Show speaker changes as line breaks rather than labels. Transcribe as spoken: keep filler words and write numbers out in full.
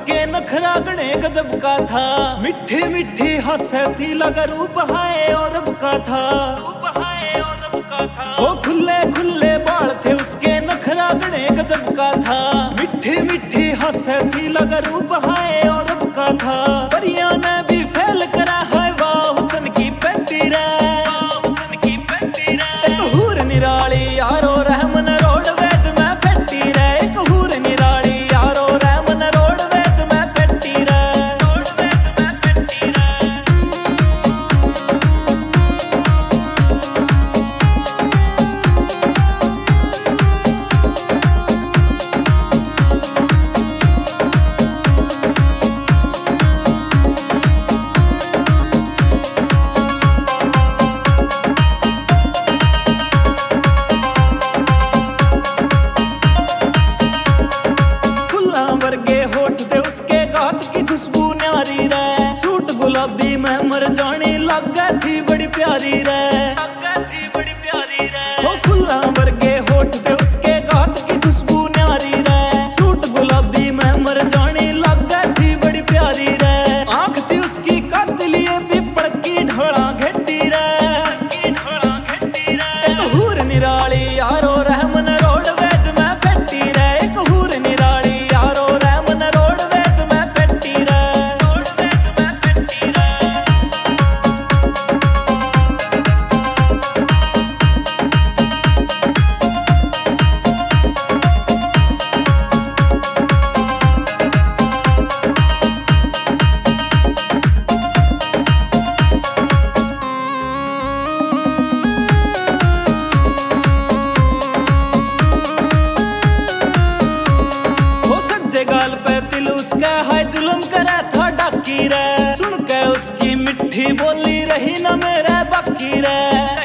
उसके नखरा गणे गजब का था। मिठी मिठी हंसे थी लगा रूप हाय और अब का था, रूप हाय और अब का था। वो खुले खुले बाल थे उसके नखरा गणे गजब का था। मिठी मिठी हंसे थी लगा रूप हाय और अब का था। परियां ने भी फैल करा है वाह हुस्न की पेटी रे, वाह हुस्न की पेटी रे। एक हूर निराली यारो रहमन रोड वेच मैं फेटी रे, एक हूर निराली यारो रहमन रोड वेच मैं फेटी रे, रोड वेच मैं फेटी रे। वर्गे होठ थे उसके गात की खुशबू न्यारी रे। सूट गुलाबी में मर जानी लगा थी बड़ी प्यारी रे, लगा थी बड़ी प्यारी रे। वो फुल्ला वर्गे होठ थे उसके गात की खुशबू न्यारी रे। सूट गुलाबी में मर जानी लगा थी बड़ी प्यारी रे। आंख थी उसकी कातिलिए पिपड़ की ढोला घेटी रे, की ढोला घेटी रे। एक हूर निराली यारो रहमन रोड वेच मैं फेटी रे, एक हूर निराली गाल पे दिल उसका है जुल्म करा था डाकी रे। सुन के उसकी मिठी बोली रही ना मेरे बाकी रे।